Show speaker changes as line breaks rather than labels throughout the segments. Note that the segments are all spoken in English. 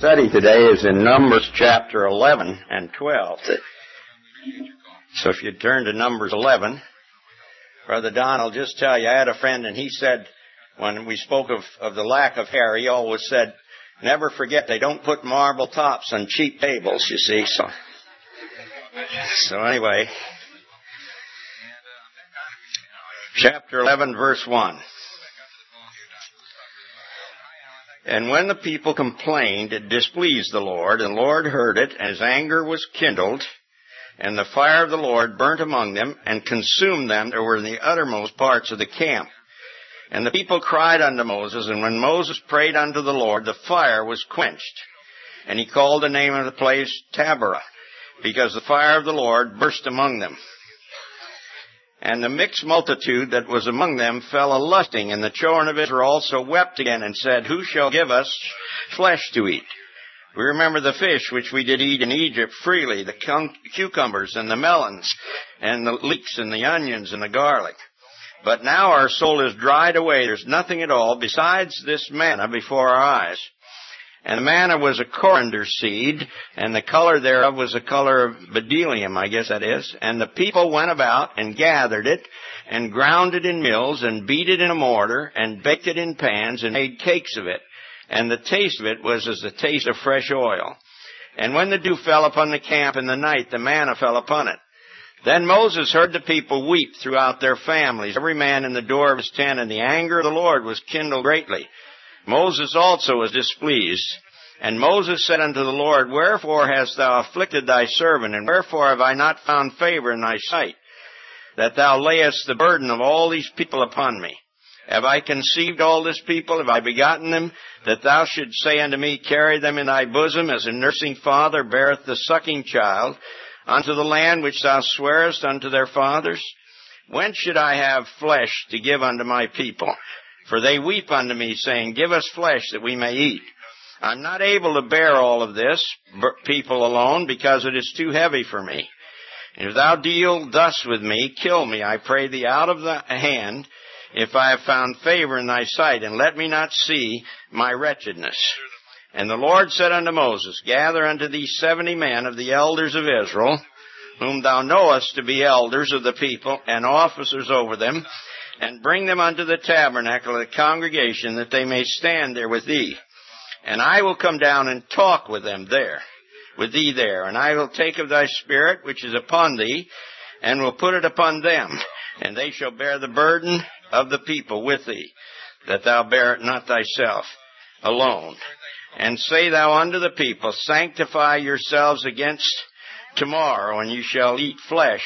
study today is in Numbers chapter 11 and 12. So if you turn to Numbers 11, Brother Don will just tell you, I had a friend and he said, when we spoke of the lack of hair, he always said, never forget they don't put marble tops on cheap tables, you see. So anyway, chapter 11, verse 1. And when the people complained, it displeased the Lord, and the Lord heard it, and his anger was kindled, and the fire of the Lord burnt among them, and consumed them that were in the uttermost parts of the camp. And the people cried unto Moses, and when Moses prayed unto the Lord, the fire was quenched. And he called the name of the place Taberah, because the fire of the Lord burst among them. And the mixed multitude that was among them fell a-lusting, and the children of Israel also wept again, and said, Who shall give us flesh to eat? We remember the fish which we did eat in Egypt freely, the cucumbers and the melons, and the leeks and the onions and the garlic. But now our soul is dried away. There's nothing at all besides this manna before our eyes. And the manna was a coriander seed, and the color thereof was the color of bdellium, I guess that is. And the people went about and gathered it, and ground it in mills, and beat it in a mortar, and baked it in pans, and made cakes of it. And the taste of it was as the taste of fresh oil. And when the dew fell upon the camp in the night, the manna fell upon it. Then Moses heard the people weep throughout their families, every man in the door of his tent, and the anger of the Lord was kindled greatly. Moses also was displeased. And Moses said unto the Lord, Wherefore hast thou afflicted thy servant, and wherefore have I not found favor in thy sight, that thou layest the burden of all these people upon me? Have I conceived all this people? Have I begotten them? That thou shouldst say unto me, Carry them in thy bosom, as a nursing father beareth the sucking child, unto the land which thou swarest unto their fathers? When should I have flesh to give unto my people? For they weep unto me, saying, Give us flesh that we may eat. I'm not able to bear all of this, people alone, because it is too heavy for me. And if thou deal thus with me, kill me, I pray thee, out of the hand, if I have found favor in thy sight, and let me not see my wretchedness. And the Lord said unto Moses, Gather unto thee 70 men of the elders of Israel, whom thou knowest to be elders of the people, and officers over them, and bring them unto the tabernacle of the congregation, that they may stand there with thee. And I will come down and talk with them there, with thee there. And I will take of thy spirit which is upon thee, and will put it upon them. And they shall bear the burden of the people with thee, that thou bear it not thyself alone. And say thou unto the people, Sanctify yourselves against tomorrow, and you shall eat flesh.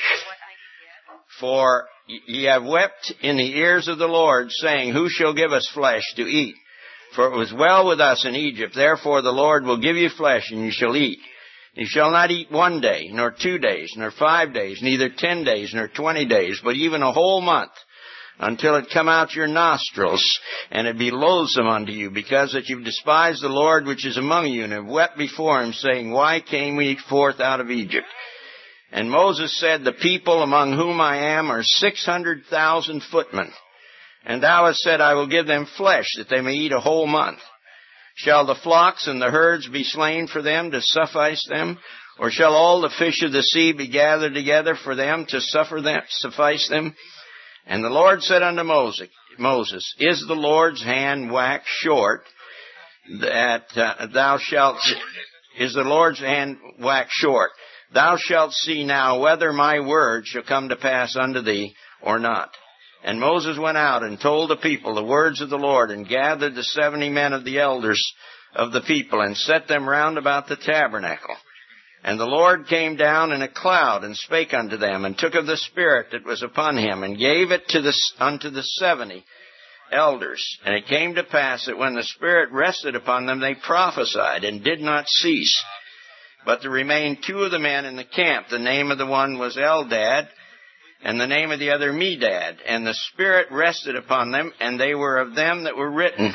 For ye have wept in the ears of the Lord, saying, Who shall give us flesh to eat? For it was well with us in Egypt. Therefore the Lord will give you flesh, and you shall eat. You shall not eat 1 day, nor 2 days, nor 5 days, neither 10 days, nor 20 days, but even a whole month, until it come out your nostrils, and it be loathsome unto you, because that you've despised the Lord which is among you, and have wept before him, saying, Why came we forth out of Egypt? And Moses said, The people among whom I am are 600,000 footmen. And thou hast said, I will give them flesh, that they may eat a whole month. Shall the flocks and the herds be slain for them to suffice them? Or shall all the fish of the sea be gathered together for them to suffice them? And the Lord said unto Moses, Is the Lord's hand waxed short, that thou shalt... Is the Lord's hand waxed short? Thou shalt see now whether my word shall come to pass unto thee or not. And Moses went out and told the people the words of the Lord, and gathered the 70 men of the elders of the people, and set them round about the tabernacle. And the Lord came down in a cloud, and spake unto them, and took of the Spirit that was upon him, and gave it unto the 70 elders. And it came to pass that when the Spirit rested upon them, they prophesied, and did not cease. But there remained 2 of the men in the camp. The name of the one was Eldad, and the name of the other Medad. And the Spirit rested upon them, and they were of them that were written,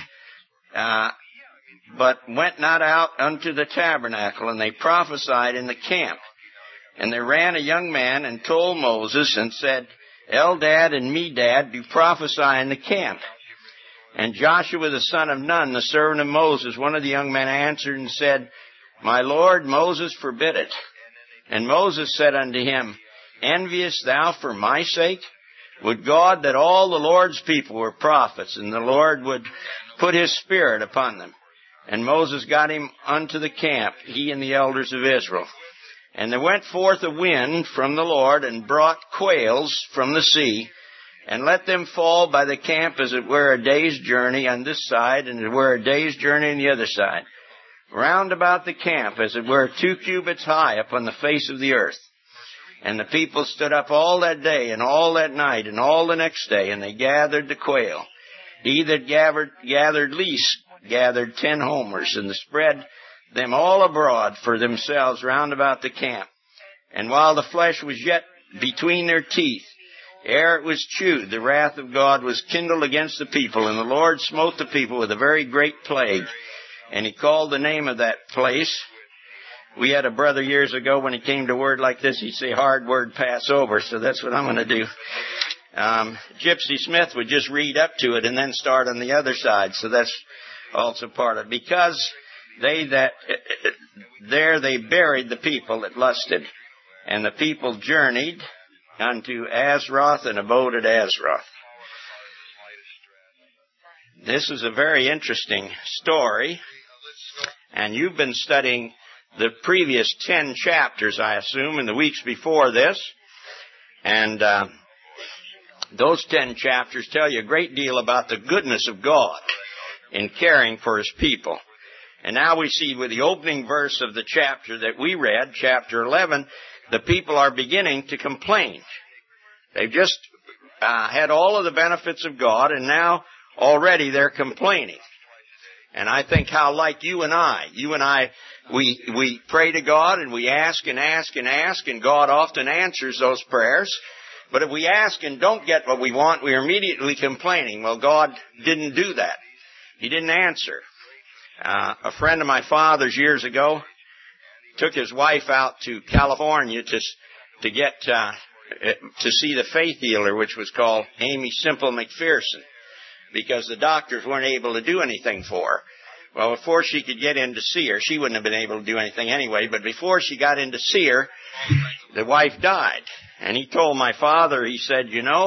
but went not out unto the tabernacle, and they prophesied in the camp. And there ran a young man and told Moses, and said, Eldad and Medad do prophesy in the camp. And Joshua the son of Nun, the servant of Moses, one of the young men answered and said, My Lord, Moses forbid it. And Moses said unto him, Enviest thou for my sake? Would God that all the Lord's people were prophets, and the Lord would put his Spirit upon them. And Moses got him unto the camp, he and the elders of Israel. And there went forth a wind from the Lord, and brought quails from the sea, and let them fall by the camp as it were a day's journey on this side, and as it were a day's journey on the other side. Round about the camp, as it were 2 cubits high upon the face of the earth. And the people stood up all that day, and all that night, and all the next day, and they gathered the quail. He that gathered least gathered 10 homers, and spread them all abroad for themselves round about the camp. And while the flesh was yet between their teeth, ere it was chewed, the wrath of God was kindled against the people, and the Lord smote the people with a very great plague. And he called the name of that place. We had a brother years ago, when he came to a word like this, he'd say, hard word, pass over. So that's what I'm going to do. Gypsy Smith would just read up to it and then start on the other side. So that's also part of it. Because they buried the people that lusted. And the people journeyed unto Azroth and abode at Azroth. This is a very interesting story. And you've been studying the previous 10 chapters, I assume, in the weeks before this. And those 10 chapters tell you a great deal about the goodness of God in caring for his people. And now we see with the opening verse of the chapter that we read, chapter 11, the people are beginning to complain. They've just had all of the benefits of God, and now already they're complaining. And I think how like you and I, we pray to God and we ask and ask and ask, and God often answers those prayers. But if we ask and don't get what we want, we're immediately complaining. Well, God didn't do that. He didn't answer. A friend of my father's years ago took his wife out to California to get to see the faith healer, which was called Amy Simple McPherson, because the doctors weren't able to do anything for her. Well, before she could get in to see her, she wouldn't have been able to do anything anyway, but before she got in to see her, the wife died. And he told my father, he said,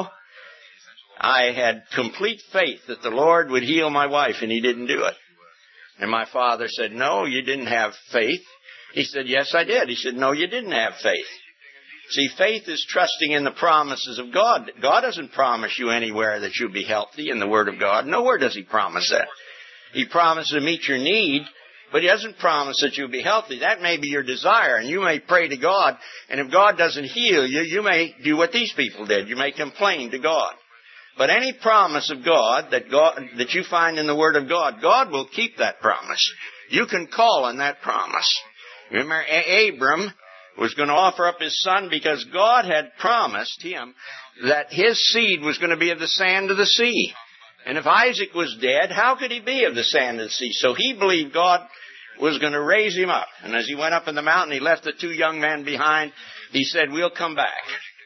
I had complete faith that the Lord would heal my wife, and he didn't do it. And my father said, no, you didn't have faith. He said, yes, I did. He said, no, you didn't have faith. See, faith is trusting in the promises of God. God doesn't promise you anywhere that you'll be healthy in the Word of God. Nowhere does he promise that. He promises to meet your need, but he doesn't promise that you'll be healthy. That may be your desire, and you may pray to God, and if God doesn't heal you, you may do what these people did. You may complain to God. But any promise of God that you find in the Word of God, God will keep that promise. You can call on that promise. Remember, Abram was going to offer up his son because God had promised him that his seed was going to be of the sand of the sea. And if Isaac was dead, how could he be of the sand of the sea? So he believed God was going to raise him up. And as he went up in the mountain, he left the 2 young men behind. He said, we'll come back.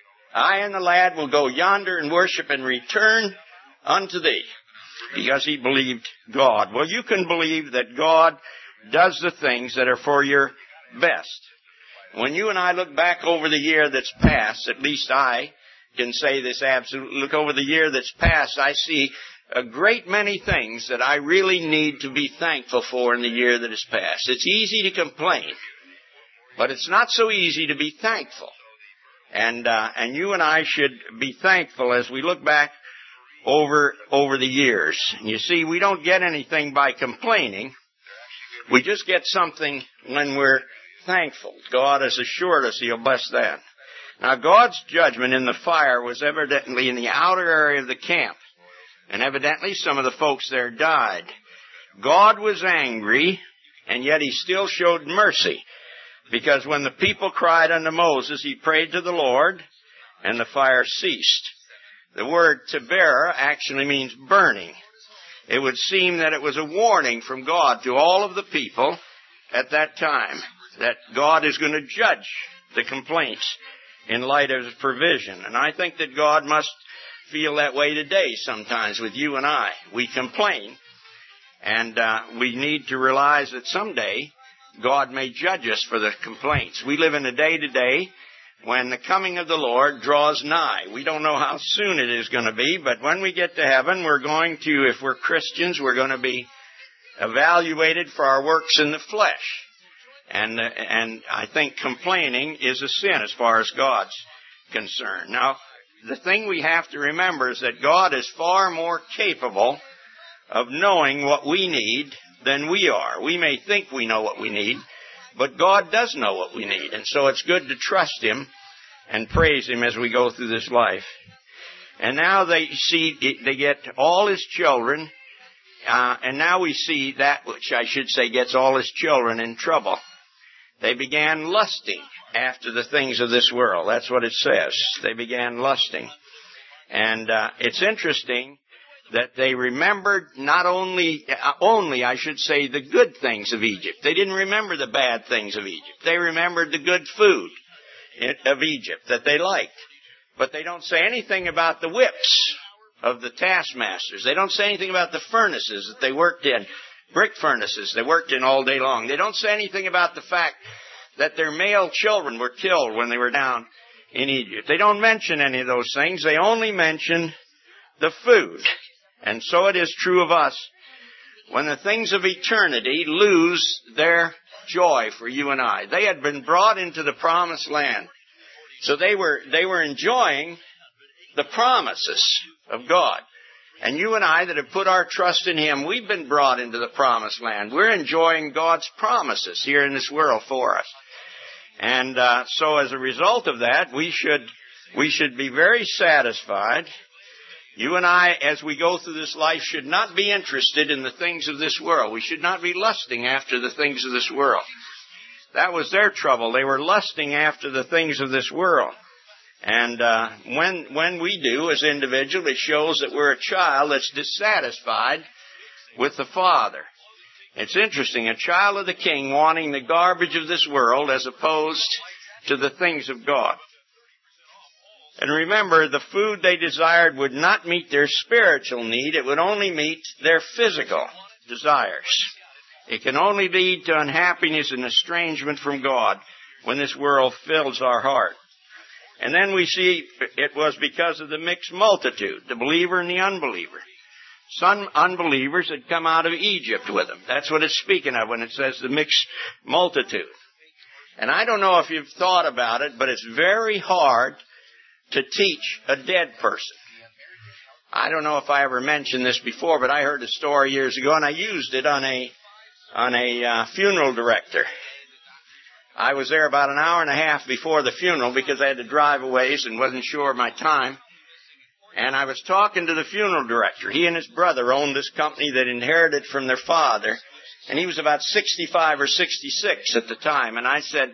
I and the lad will go yonder and worship and return unto thee. Because he believed God. Well, you can believe that God does the things that are for your best. When you and I look back over the year that's passed, at least I can say this absolutely, look over the year that's passed, I see a great many things that I really need to be thankful for in the year that has passed. It's easy to complain, but it's not so easy to be thankful. And you and I should be thankful as we look back over the years. And you see, we don't get anything by complaining. We just get something when we're thankful. God has assured us he'll bless that. Now, God's judgment in the fire was evidently in the outer area of the camp. And evidently some of the folks there died. God was angry, and yet he still showed mercy. Because when the people cried unto Moses, he prayed to the Lord, and the fire ceased. The word Taberah actually means burning. It would seem that it was a warning from God to all of the people at that time, that God is going to judge the complaints in light of his provision. And I think that God must feel that way today sometimes with you and I. We complain, and we need to realize that someday God may judge us for the complaints. We live in a day today when the coming of the Lord draws nigh. We don't know how soon it is going to be, but when we get to heaven, we're going to, if we're Christians, we're going to be evaluated for our works in the flesh. And I think complaining is a sin as far as God's concerned. Now, the thing we have to remember is that God is far more capable of knowing what we need than we are. We may think we know what we need, but God does know what we need. And so it's good to trust Him and praise Him as we go through this life. And now they get all His children, and now we see that which I should say gets all His children in trouble. They began lusting after the things of this world. That's what it says. They began lusting. And it's interesting that they remembered not only, I should say, the good things of Egypt. They didn't remember the bad things of Egypt. They remembered the good food of Egypt that they liked. But they don't say anything about the whips of the taskmasters. They don't say anything about the furnaces that they worked in, brick furnaces they worked in all day long. They don't say anything about the fact that their male children were killed when they were down in Egypt. They don't mention any of those things. They only mention the food. And so it is true of us. When the things of eternity lose their joy for you and I. They had been brought into the promised land. So they were enjoying the promises of God. And you and I that have put our trust in Him, we've been brought into the promised land. We're enjoying God's promises here in this world for us. And so as a result of that, we should be very satisfied. You and I, as we go through this life, should not be interested in the things of this world. We should not be lusting after the things of this world. That was their trouble. They were lusting after the things of this world. And when we do, as individuals, it shows that we're a child that's dissatisfied with the Father. It's interesting, a child of the King wanting the garbage of this world as opposed to the things of God. And remember, the food they desired would not meet their spiritual need. It would only meet their physical desires. It can only lead to unhappiness and estrangement from God when this world fills our heart. And then we see it was because of the mixed multitude, the believer and the unbeliever. Some unbelievers had come out of Egypt with them. That's what it's speaking of when it says the mixed multitude. And I don't know if you've thought about it, but it's very hard to teach a dead person. I don't know if I ever mentioned this before, but I heard a story years ago, and I used it on a funeral director. I was there about an hour and a half before the funeral because I had to drive a ways and wasn't sure of my time. And I was talking to the funeral director. He and his brother owned this company that inherited from their father, and he was about 65 or 66 at the time. And I said,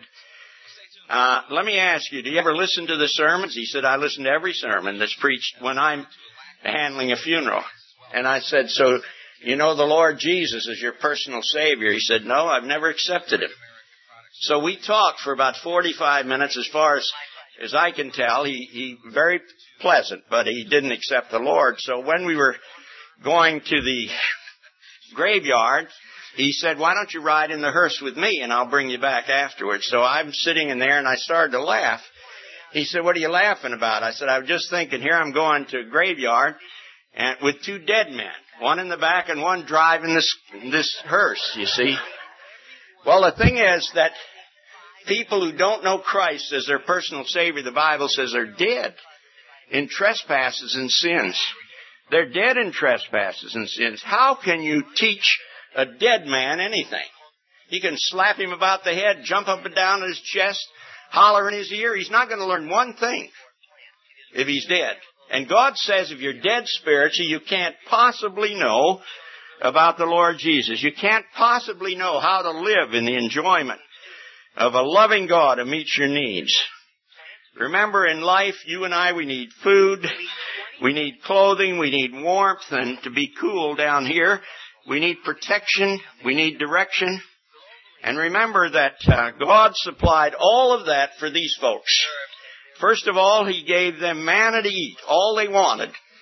let me ask you, do you ever listen to the sermons? He said, I listen to every sermon that's preached when I'm handling a funeral. And I said, so you know the Lord Jesus is your personal Savior? He said, no, I've never accepted Him. So we talked for about 45 minutes. As far as I can tell, he very pleasant, but he didn't accept the Lord. So when we were going to the graveyard, he said, why don't you ride in the hearse with me and I'll bring you back afterwards. So I'm sitting in there and I started to laugh. He said, what are you laughing about? I said, I was just thinking, here I'm going to a graveyard and with two dead men, one in the back and one driving this hearse, you see. Well, the thing is that people who don't know Christ as their personal Savior, the Bible says, are dead in trespasses and sins. They're dead in trespasses and sins. How can you teach a dead man anything? You can slap him about the head, jump up and down in his chest, holler in his ear. He's not going to learn one thing if he's dead. And God says if you're dead spiritually, you can't possibly know about the Lord Jesus. You can't possibly know how to live in the enjoyment of a loving God who meets your needs. Remember, in life, you and I, we need food, we need clothing, we need warmth, and to be cool down here, we need protection, we need direction. And remember that God supplied all of that for these folks. First of all, He gave them manna to eat, all they wanted.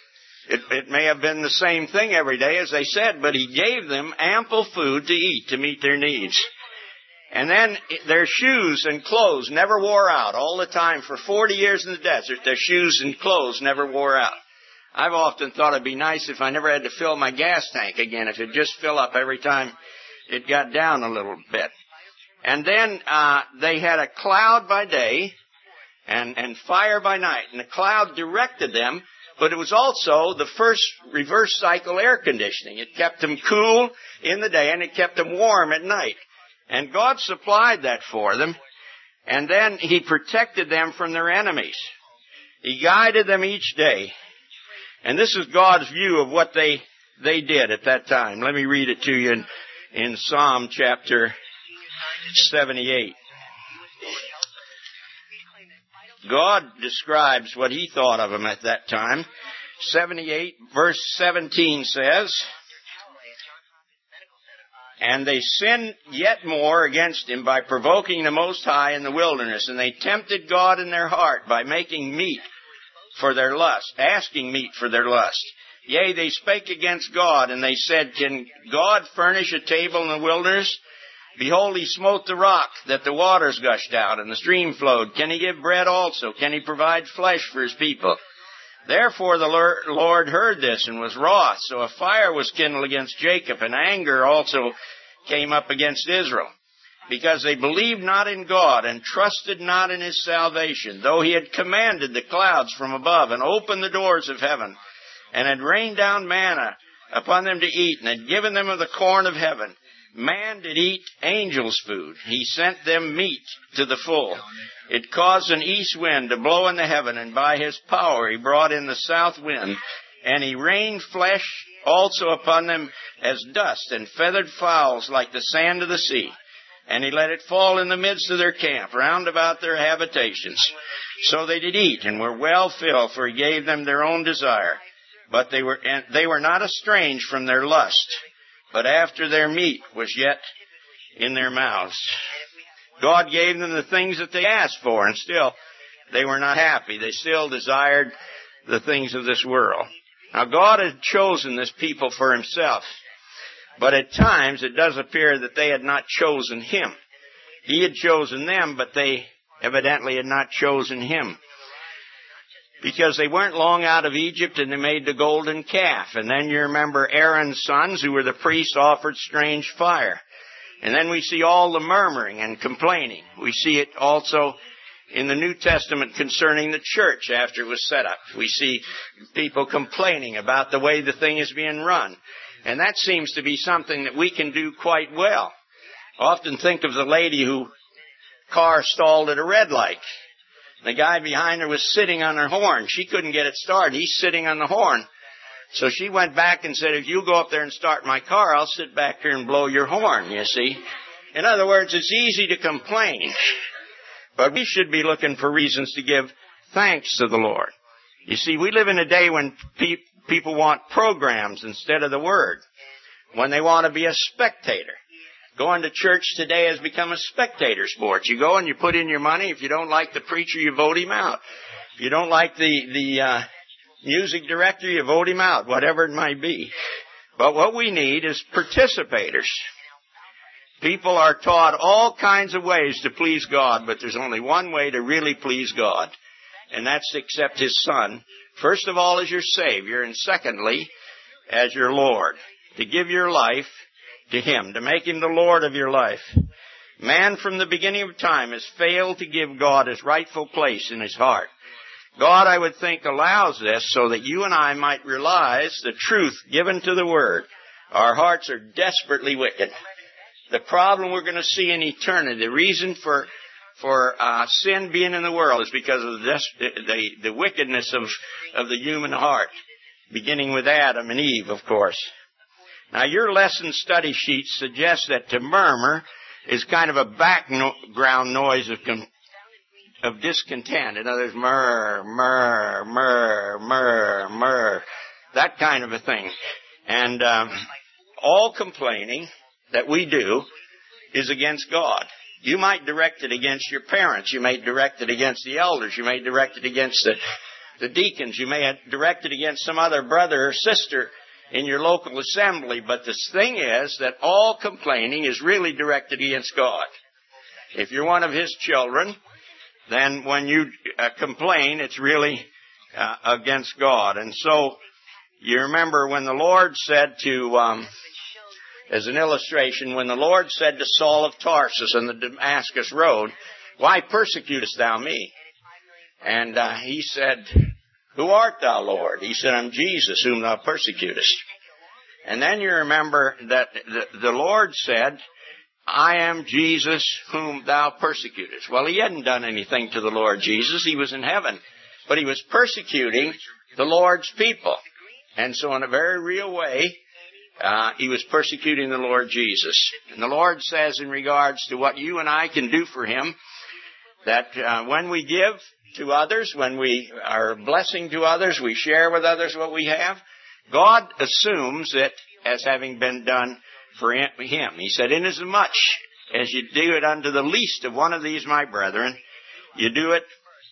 It may have been the same thing every day, as they said, but he gave them ample food to eat to meet their needs. And then their shoes and clothes never wore out. All the time for 40 years in the desert, their shoes and clothes never wore out. I've often thought it'd be nice if I never had to fill my gas tank again, if it'd just fill up every time it got down a little bit. And then they had a cloud by day and fire by night. And the cloud directed them, but it was also the first reverse cycle air conditioning. It kept them cool in the day and it kept them warm at night. And God supplied that for them. And then He protected them from their enemies. He guided them each day. And this is God's view of what they did at that time. Let me read it to you in Psalm chapter 78. God describes what He thought of them at that time. 78 verse 17 says, "And they sinned yet more against Him by provoking the Most High in the wilderness. And they tempted God in their heart by making meat for their lust, asking meat for their lust. Yea, they spake against God, and they said, Can God furnish a table in the wilderness? Behold, He smote the rock, that the waters gushed out, and the stream flowed. Can He give bread also? Can He provide flesh for His people? Therefore the Lord heard this, and was wroth. So a fire was kindled against Jacob, and anger also came up against Israel, because they believed not in God, and trusted not in His salvation, though He had commanded the clouds from above, and opened the doors of heaven, and had rained down manna upon them to eat, and had given them of the corn of heaven. Man did eat angels' food. He sent them meat to the full. It caused an east wind to blow in the heaven, and by His power He brought in the south wind. And He rained flesh also upon them as dust, and feathered fowls like the sand of the sea. And He let it fall in the midst of their camp, round about their habitations. So they did eat, and were well filled, for He gave them their own desire. But they were not estranged from their lust, but after their meat was yet in their mouths." God gave them the things that they asked for, and still they were not happy. They still desired the things of this world. Now God had chosen this people for Himself, but at times it does appear that they had not chosen Him. He had chosen them, but they evidently had not chosen Him. Because they weren't long out of Egypt, and they made the golden calf. And then you remember Aaron's sons, who were the priests, offered strange fire. And then we see all the murmuring and complaining. We see it also in the New Testament concerning the church after it was set up. We see people complaining about the way the thing is being run. And that seems to be something that we can do quite well. I often think of the lady who car stalled at a red light. The guy behind her was sitting on her horn. She couldn't get it started. He's sitting on the horn. So she went back and said, "If you go up there and start my car, I'll sit back here and blow your horn," you see. In other words, it's easy to complain. But we should be looking for reasons to give thanks to the Lord. You see, we live in a day when people want programs instead of the Word. When they want to be a spectator. Going to church today has become a spectator sport. You go and you put in your money. If you don't like the preacher, you vote him out. If you don't like the music director, you vote him out, whatever it might be. But what we need is participators. People are taught all kinds of ways to please God, but there's only one way to really please God, and that's to accept His Son, first of all as your Savior, and secondly, as your Lord. To give your life to Him, to make Him the Lord of your life. Man from the beginning of time has failed to give God His rightful place in his heart. God, I would think, allows this so that you and I might realize the truth given to the Word. Our hearts are desperately wicked. The problem we're going to see in eternity, the reason for sin being in the world is because of the wickedness of the human heart, beginning with Adam and Eve, of course. Now, your lesson study sheet suggests that to murmur is kind of a background noise of discontent. In other words, murr, murr, murr, murr, murr, that kind of a thing. And all complaining that we do is against God. You might direct it against your parents. You may direct it against the elders. You may direct it against the deacons. You may have directed against some other brother or sister in your local assembly. But the thing is that all complaining is really directed against God. If you're one of His children, then when you complain, it's really against God. And so you remember when the Lord said to, as an illustration, when the Lord said to Saul of Tarsus on the Damascus road, "Why persecutest thou me?" And he said, "Who art thou, Lord?" He said, "I'm Jesus, whom thou persecutest." And then you remember that the Lord said, "I am Jesus, whom thou persecutest." Well, he hadn't done anything to the Lord Jesus. He was in heaven. But he was persecuting the Lord's people. And so in a very real way, he was persecuting the Lord Jesus. And the Lord says in regards to what you and I can do for Him, that when we give to others, when we are a blessing to others, we share with others what we have, God assumes it as having been done for Him. He said, "Inasmuch as you do it unto the least of one of these my brethren, you do it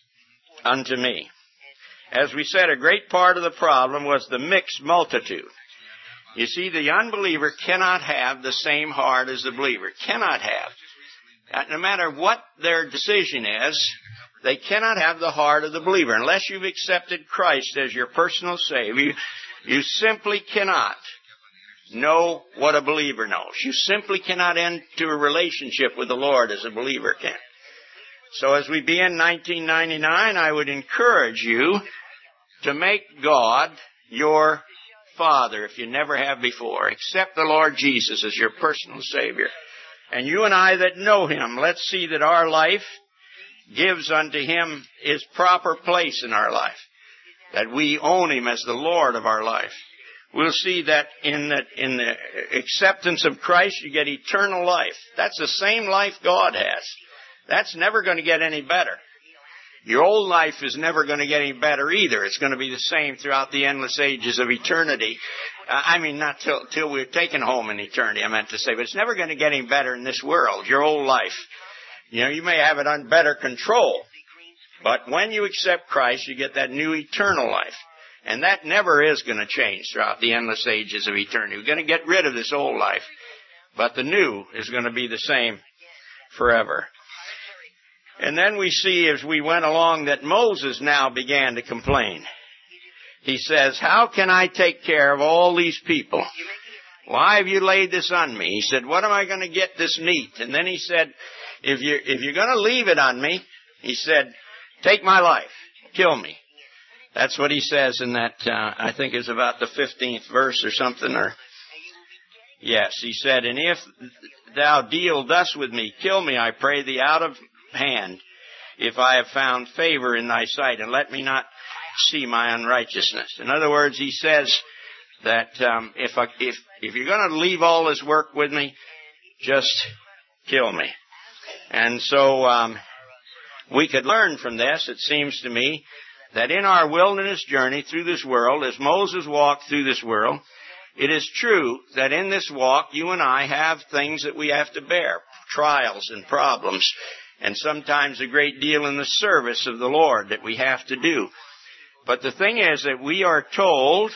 unto me." As we said, a great part of the problem was the mixed multitude. You see, the unbeliever cannot have the same heart as the believer. Cannot have. No matter what their decision is, they cannot have the heart of the believer. Unless you've accepted Christ as your personal Savior, you simply cannot know what a believer knows. You simply cannot enter a relationship with the Lord as a believer can. So as we begin 1999, I would encourage you to make God your Father if you never have before. Accept the Lord Jesus as your personal Savior. And you and I that know Him, let's see that our life gives unto Him His proper place in our life. That we own Him as the Lord of our life. We'll see that in the acceptance of Christ, you get eternal life. That's the same life God has. That's never going to get any better. Your old life is never going to get any better either. It's going to be the same throughout the endless ages of eternity. Not till we're taken home in eternity, I meant to say. But it's never going to get any better in this world, your old life. You may have it under better control. But when you accept Christ, you get that new eternal life. And that never is going to change throughout the endless ages of eternity. We're going to get rid of this old life. But the new is going to be the same forever. And then we see as we went along that Moses now began to complain. He says, "How can I take care of all these people? Why have you laid this on me?" He said, "What am I going to get this meat?" And then he said, if you're going to leave it on me, he said, "Take my life. Kill me." That's what he says in that, I think it's about the 15th verse or something. Yes, he said, "And if thou deal thus with me, kill me, I pray thee, out of hand, if I have found favor in thy sight, and let me not see my unrighteousness." In other words, he says that if you're going to leave all this work with me, just kill me. And so we could learn from this, it seems to me, that in our wilderness journey through this world, as Moses walked through this world, it is true that in this walk you and I have things that we have to bear, trials and problems, and sometimes a great deal in the service of the Lord that we have to do. But the thing is that we are told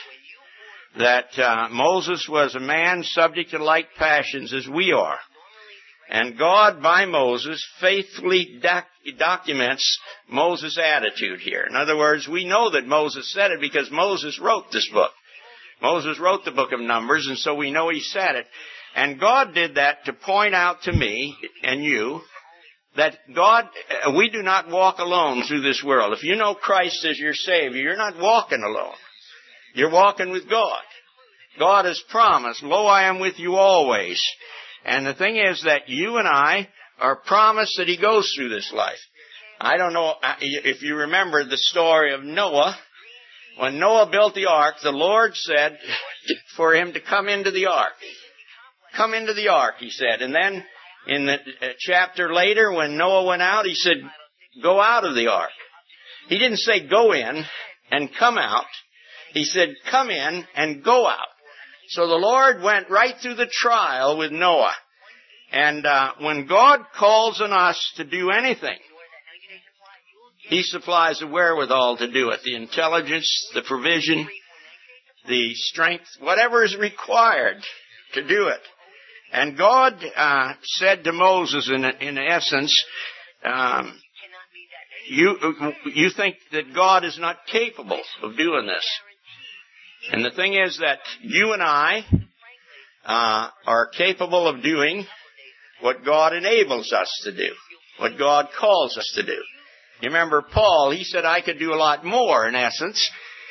that Moses was a man subject to like passions as we are. And God, by Moses, faithfully documents Moses' attitude here. In other words, we know that Moses said it because Moses wrote this book. Moses wrote the book of Numbers, and so we know he said it. And God did that to point out to me and you that we do not walk alone through this world. If you know Christ as your Savior, you're not walking alone. You're walking with God. God has promised, "Lo, I am with you always." And the thing is that you and I are promised that He goes through this life. I don't know if you remember the story of Noah. When Noah built the ark, the Lord said for him to come into the ark. Come into the ark, He said. And then in the chapter later, when Noah went out, He said, "Go out of the ark." He didn't say go in and come out. He said, "Come in and go out." So the Lord went right through the trial with Noah. And when God calls on us to do anything, He supplies the wherewithal to do it, the intelligence, the provision, the strength, whatever is required to do it. And God said to Moses, in essence, you think that God is not capable of doing this. And the thing is that you and I are capable of doing what God enables us to do, what God calls us to do. You remember Paul, he said, I could do a lot more, in essence,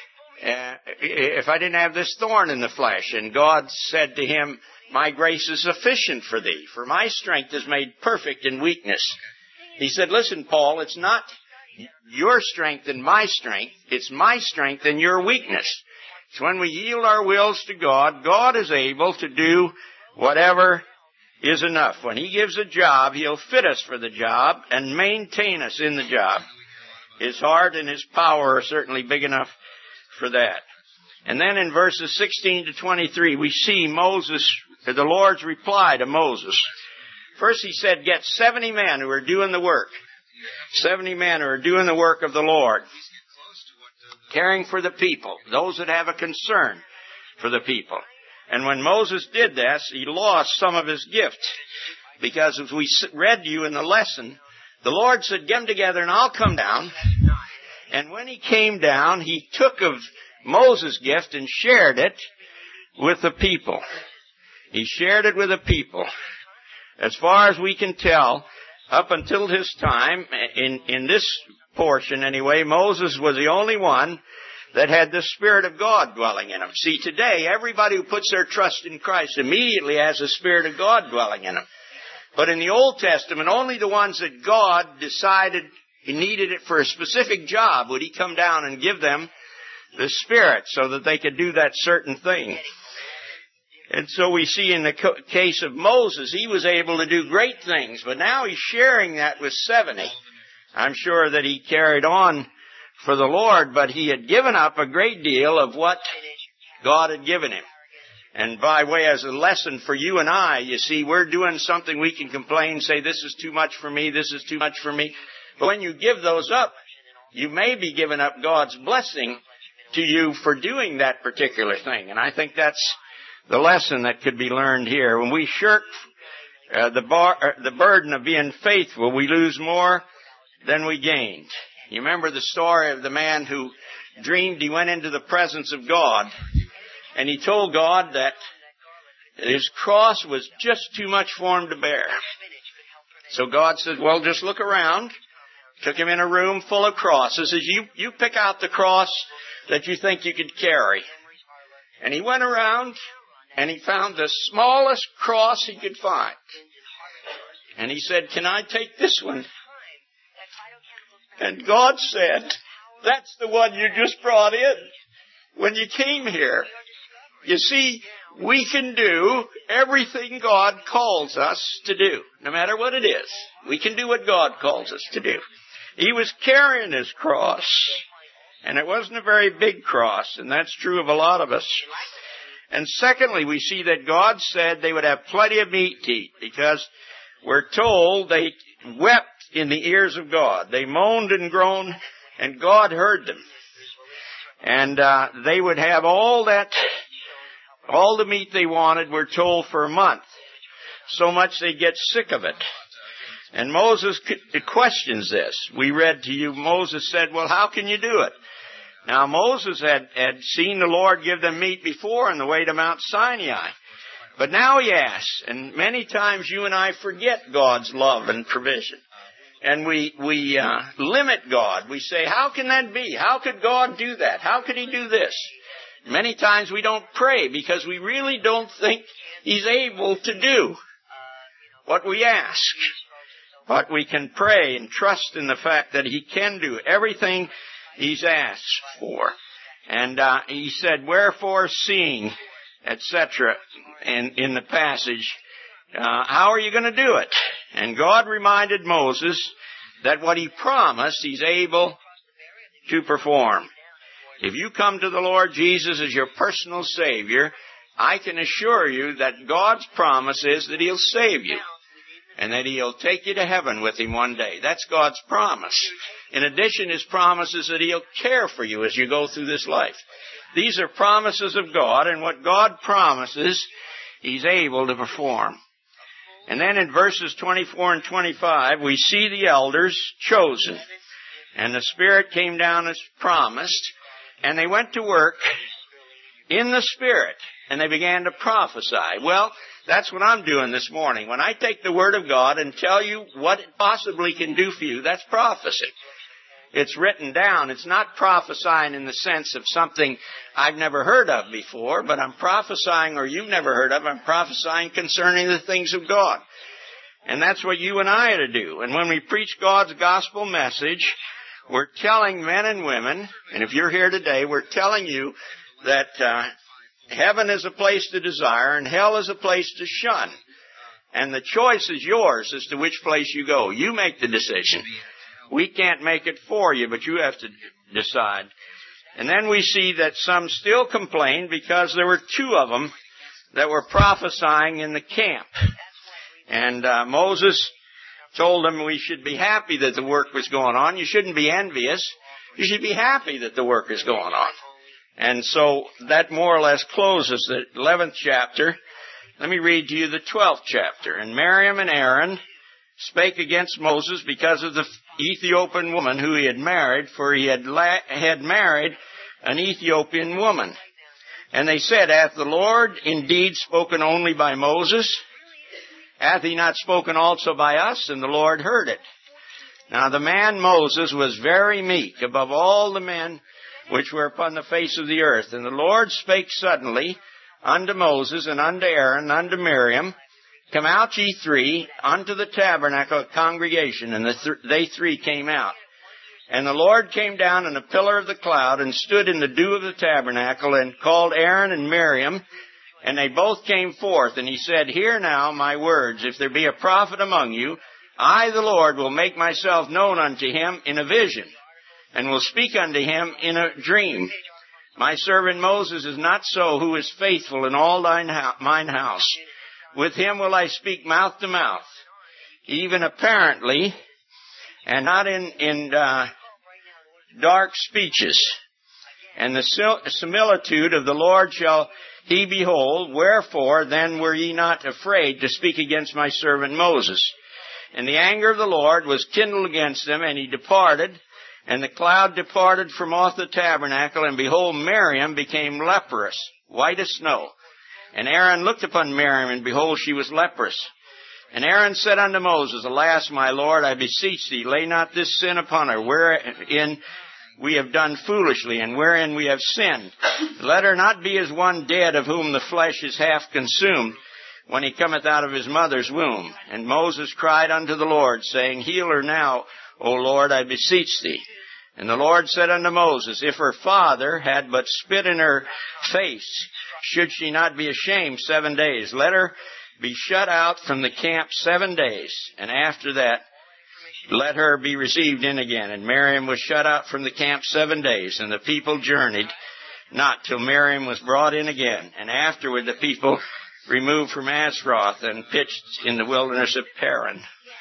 if I didn't have this thorn in the flesh. And God said to him, my grace is sufficient for thee, for my strength is made perfect in weakness. He said, listen, Paul, it's not your strength and my strength, it's my strength and your weakness. So when we yield our wills to God, God is able to do whatever is enough. When He gives a job, He'll fit us for the job and maintain us in the job. His heart and His power are certainly big enough for that. And then in verses 16 to 23, we see the Lord's reply to Moses. First He said, get 70 men who are doing the work. 70 men who are doing the work of the Lord. Caring for the people, those that have a concern for the people. And when Moses did this, he lost some of his gifts. Because as we read to you in the lesson, the Lord said, get them together and I'll come down. And when He came down, He took of Moses' gift and shared it with the people. He shared it with the people. As far as we can tell, up until his time, in this portion anyway, Moses was the only one that had the Spirit of God dwelling in him. See, today, everybody who puts their trust in Christ immediately has the Spirit of God dwelling in them. But in the Old Testament, only the ones that God decided He needed it for a specific job would He come down and give them the Spirit so that they could do that certain thing. And so we see in the case of Moses, he was able to do great things, but now he's sharing that with 70. I'm sure that he carried on for the Lord, but he had given up a great deal of what God had given him. And by way as a lesson for you and I, you see, we're doing something we can complain, say, this is too much for me, this is too much for me. But when you give those up, you may be giving up God's blessing to you for doing that particular thing. And I think that's the lesson that could be learned here. When we shirk the burden of being faithful, we lose more than we gained. You remember the story of the man who dreamed he went into the presence of God, and he told God that his cross was just too much for him to bear. So God said, well, just look around. Took him in a room full of crosses. Says, you pick out the cross that you think you could carry. And he went around and he found the smallest cross he could find. And he said, can I take this one? And God said, that's the one you just brought in when you came here. You see, we can do everything God calls us to do, no matter what it is. We can do what God calls us to do. He was carrying his cross, and it wasn't a very big cross, and that's true of a lot of us. And secondly, we see that God said they would have plenty of meat to eat, because we're told they wept in the ears of God. They moaned and groaned, and God heard them. And they would have all the meat they wanted, we're told, for a month. So much they get sick of it. And Moses questions this. We read to you, Moses said, well, how can you do it? Now, Moses had seen the Lord give them meat before on the way to Mount Sinai. But now he asks, and many times you and I forget God's love and provision. And we limit God. We say, how can that be? How could God do that? How could He do this? Many times we don't pray because we really don't think He's able to do what we ask. But we can pray and trust in the fact that He can do everything He's asked for. And He said, wherefore seeing, etc. in the passage, how are you going to do it? And God reminded Moses that what He promised, He's able to perform. If you come to the Lord Jesus as your personal Savior, I can assure you that God's promise is that He'll save you and that He'll take you to heaven with Him one day. That's God's promise. In addition, His promise is that He'll care for you as you go through this life. These are promises of God, and what God promises, He's able to perform. And then in verses 24 and 25, we see the elders chosen. And the Spirit came down as promised, and they went to work in the Spirit, and they began to prophesy. Well, that's what I'm doing this morning. When I take the Word of God and tell you what it possibly can do for you, that's prophecy. It's written down. It's not prophesying in the sense of something I've never heard of before, but I'm prophesying, or you've never heard of, I'm prophesying concerning the things of God. And that's what you and I are to do. And when we preach God's gospel message, we're telling men and women, and if you're here today, we're telling you that heaven is a place to desire and hell is a place to shun. And the choice is yours as to which place you go. You make the decision. We can't make it for you, but you have to decide. And then we see that some still complained because there were two of them that were prophesying in the camp. And Moses told them we should be happy that the work was going on. You shouldn't be envious. You should be happy that the work is going on. And so that more or less closes the 11th chapter. Let me read to you the 12th chapter. And Miriam and Aaron spake against Moses because of the Ethiopian woman who he had married, for he had married an Ethiopian woman. And they said, Hath the Lord indeed spoken only by Moses? Hath He not spoken also by us? And the Lord heard it. Now the man Moses was very meek above all the men which were upon the face of the earth. And the Lord spake suddenly unto Moses and unto Aaron and unto Miriam, Come out ye three unto the tabernacle of congregation. And they three came out. And the Lord came down in a pillar of the cloud and stood in the dew of the tabernacle and called Aaron and Miriam. And they both came forth. And He said, Hear now my words. If there be a prophet among you, I, the Lord, will make myself known unto him in a vision, and will speak unto him in a dream. My servant Moses is not so, who is faithful in all mine house. With him will I speak mouth to mouth, even apparently, and not in dark speeches. And the similitude of the Lord shall he behold. Wherefore then were ye not afraid to speak against my servant Moses? And the anger of the Lord was kindled against them, and he departed. And the cloud departed from off the tabernacle, and behold, Miriam became leprous, white as snow. And Aaron looked upon Miriam, and behold, she was leprous. And Aaron said unto Moses, Alas, my Lord, I beseech thee, lay not this sin upon her, wherein we have done foolishly, and wherein we have sinned. Let her not be as one dead, of whom the flesh is half consumed, when he cometh out of his mother's womb. And Moses cried unto the Lord, saying, Heal her now, O Lord, I beseech thee. And the Lord said unto Moses, If her father had but spit in her face, should she not be ashamed 7 days? Let her be shut out from the camp 7 days, and after that let her be received in again. And Miriam was shut out from the camp 7 days, and the people journeyed not till Miriam was brought in again. And afterward the people removed from Asroth and pitched in the wilderness of Paran.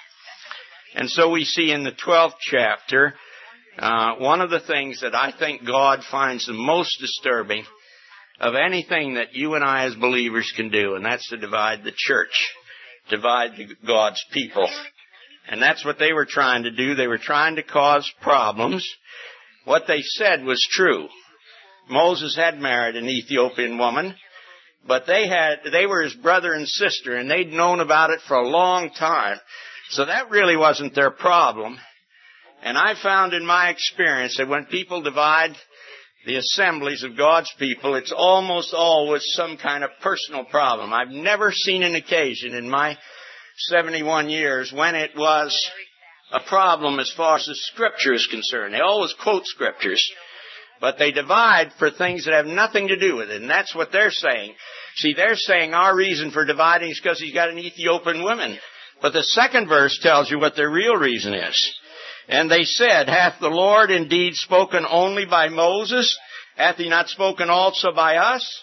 And so we see in the 12th chapter, one of the things that I think God finds the most disturbing of anything that you and I as believers can do, and that's to divide the church, divide God's people. And that's what they were trying to do. They were trying to cause problems. What they said was true. Moses had married an Ethiopian woman, but they were his brother and sister, and they'd known about it for a long time. So that really wasn't their problem. And I found in my experience that when people divide the assemblies of God's people, it's almost always some kind of personal problem. I've never seen an occasion in my 71 years when it was a problem as far as the Scripture is concerned. They always quote Scriptures, but they divide for things that have nothing to do with it, and that's what they're saying. See, they're saying our reason for dividing is because he's got an Ethiopian woman. But the second verse tells you what their real reason is. And they said, Hath the Lord indeed spoken only by Moses? Hath he not spoken also by us?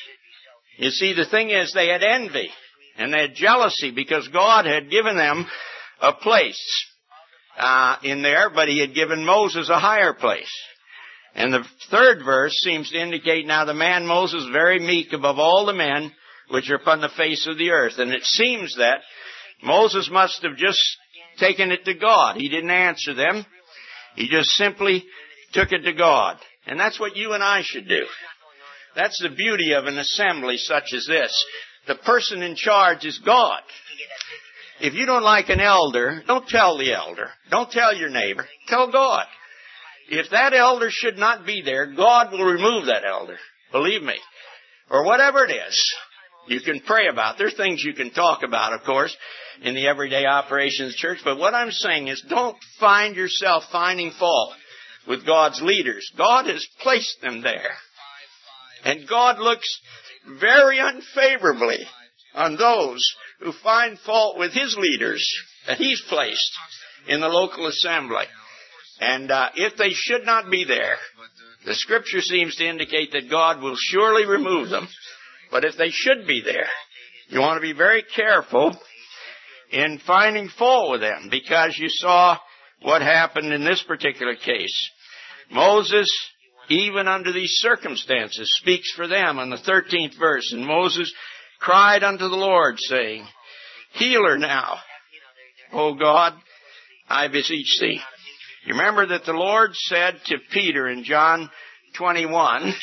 You see, the thing is, they had envy and they had jealousy because God had given them a place. in there, but he had given Moses a higher place. And the third verse seems to indicate, now the man Moses very meek above all the men which are upon the face of the earth. And it seems that Moses must have just taken it to God. He didn't answer them. He just simply took it to God. And that's what you and I should do. That's the beauty of an assembly such as this. The person in charge is God. If you don't like an elder, don't tell the elder. Don't tell your neighbor. Tell God. If that elder should not be there, God will remove that elder. Believe me. Or whatever it is you can pray about. There's things you can talk about, of course, in the everyday operations of the church. But what I'm saying is, don't find yourself finding fault with God's leaders. God has placed them there. And God looks very unfavorably on those who find fault with His leaders that He's placed in the local assembly. And if they should not be there, the Scripture seems to indicate that God will surely remove them. But if they should be there, you want to be very careful in finding fault with them, because you saw what happened in this particular case. Moses, even under these circumstances, speaks for them in the 13th verse. And Moses cried unto the Lord, saying, Heal her now, O God, I beseech thee. You remember that the Lord said to Peter in John 21,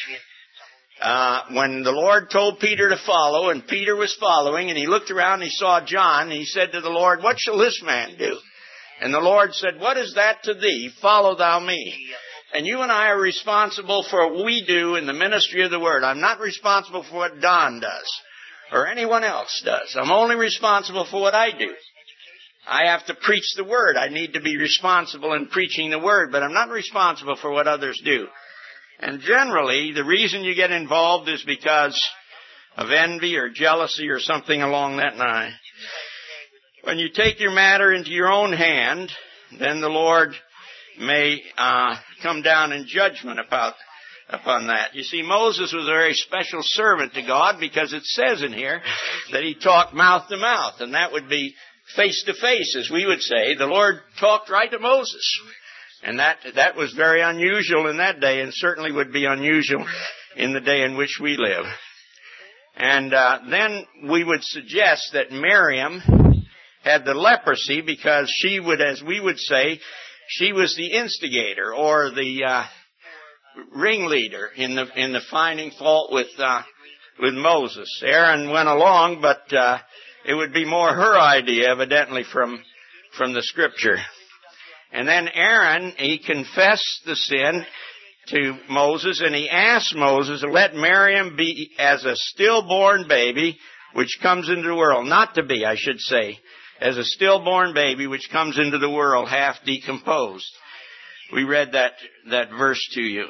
when the Lord told Peter to follow, and Peter was following, and he looked around and he saw John, and he said to the Lord, What shall this man do? And the Lord said, What is that to thee? Follow thou me. And you and I are responsible for what we do in the ministry of the Word. I'm not responsible for what Don does or anyone else does. I'm only responsible for what I do. I have to preach the Word. I need to be responsible in preaching the Word, but I'm not responsible for what others do. And generally, the reason you get involved is because of envy or jealousy or something along that line. When you take your matter into your own hand, then the Lord may come down in judgment upon that. You see, Moses was a very special servant to God, because it says in here that he talked mouth to mouth, and that would be face to face, as we would say. The Lord talked right to Moses. And that was very unusual in that day, and certainly would be unusual in the day in which we live. And then we would suggest that Miriam had the leprosy because she would, as we would say, she was the instigator or the ringleader in the finding fault with Moses. Aaron went along, but it would be more her idea, evidently, from the Scripture. And then Aaron, he confessed the sin to Moses, and he asked Moses to let Miriam be as a stillborn baby which comes into the world. Not to be, I should say, as a stillborn baby which comes into the world half decomposed. We read that verse to you.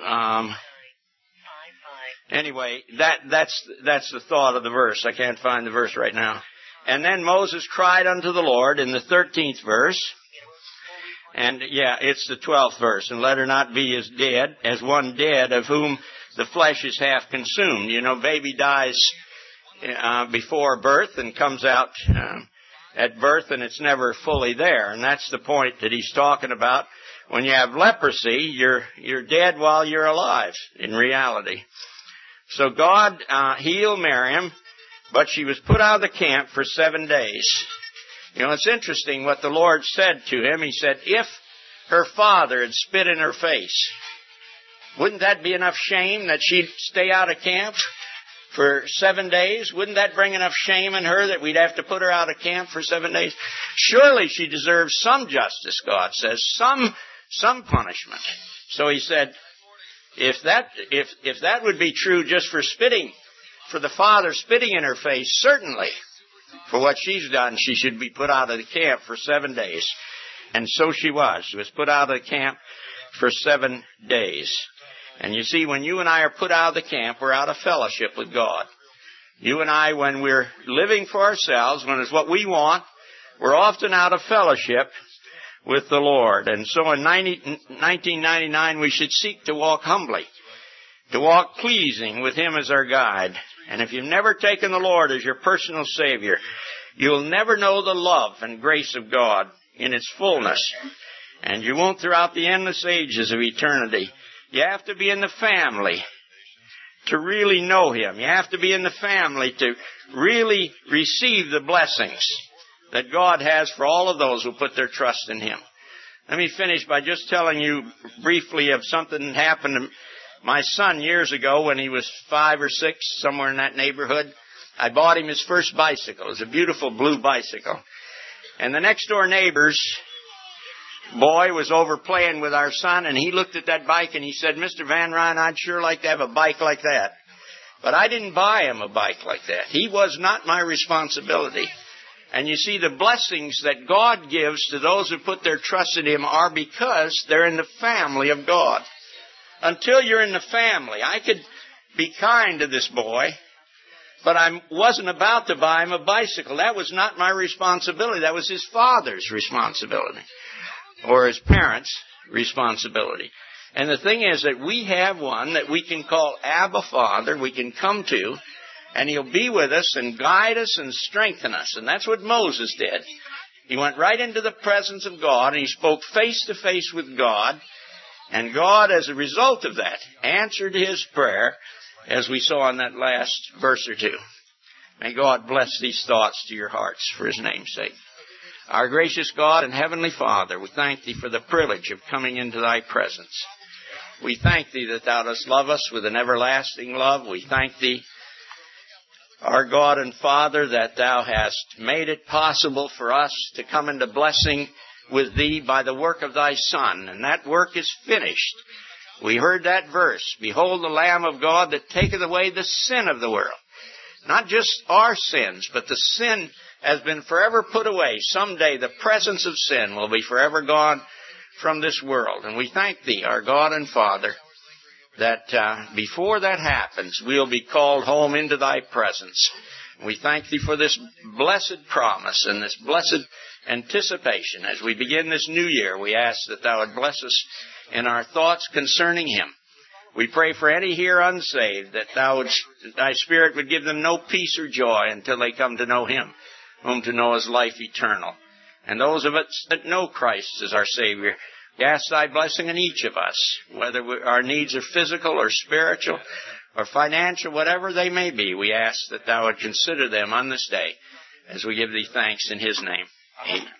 Anyway, that's the thought of the verse. I can't find the verse right now. And then Moses cried unto the Lord in the 13th verse. And it's the 12th verse. And let her not be as one dead, of whom the flesh is half consumed. You know, baby dies before birth and comes out at birth, and it's never fully there. And that's the point that he's talking about. When you have leprosy, you're dead while you're alive, in reality. So God healed Miriam, but she was put out of the camp for 7 days. You know, it's interesting what the Lord said to him. He said, if her father had spit in her face, wouldn't that be enough shame that she'd stay out of camp for 7 days? Wouldn't that bring enough shame in her that we'd have to put her out of camp for 7 days? Surely she deserves some justice, God says, some punishment. So he said, if that would be true just for spitting, for the father spitting in her face, certainly for what she's done, she should be put out of the camp for 7 days. And so she was. She was put out of the camp for 7 days. And you see, when you and I are put out of the camp, we're out of fellowship with God. You and I, when we're living for ourselves, when it's what we want, we're often out of fellowship with the Lord. And so in 1999, we should seek to walk humbly, to walk pleasing with Him as our guide. And if you've never taken the Lord as your personal Savior, you'll never know the love and grace of God in its fullness. And you won't throughout the endless ages of eternity. You have to be in the family to really know Him. You have to be in the family to really receive the blessings that God has for all of those who put their trust in Him. Let me finish by just telling you briefly of something that happened to my son years ago when he was 5 or 6, somewhere in that neighborhood. I bought him his first bicycle. It was a beautiful blue bicycle. And the next door neighbor's boy was over playing with our son, and he looked at that bike and he said, "Mr. Van Ryn, I'd sure like to have a bike like that." But I didn't buy him a bike like that. He was not my responsibility. And you see, the blessings that God gives to those who put their trust in Him are because they're in the family of God. Until you're in the family, I could be kind to this boy, but I wasn't about to buy him a bicycle. That was not my responsibility. That was his father's responsibility, or his parents' responsibility. And the thing is that we have one that we can call Abba Father, we can come to, and He'll be with us and guide us and strengthen us. And that's what Moses did. He went right into the presence of God, and he spoke face to face with God. And God, as a result of that, answered his prayer, as we saw in that last verse or two. May God bless these thoughts to your hearts for His name's sake. Our gracious God and Heavenly Father, we thank Thee for the privilege of coming into Thy presence. We thank Thee that Thou dost love us with an everlasting love. We thank Thee, our God and Father, that Thou hast made it possible for us to come into blessing with Thee by the work of Thy Son. And that work is finished. We heard that verse, "Behold the Lamb of God that taketh away the sin of the world." Not just our sins, but the sin has been forever put away. Someday the presence of sin will be forever gone from this world. And we thank Thee, our God and Father, that before that happens, we'll be called home into Thy presence. We thank Thee for this blessed promise and this blessed anticipation. As we begin this new year, we ask that Thou would bless us in our thoughts concerning Him. We pray for any here unsaved, that Thy Spirit would give them no peace or joy until they come to know Him, whom to know is life eternal. And those of us that know Christ as our Savior, we ask Thy blessing on each of us, whether our needs are physical or spiritual or financial, whatever they may be. We ask that Thou would consider them on this day as we give Thee thanks in His name. Amen.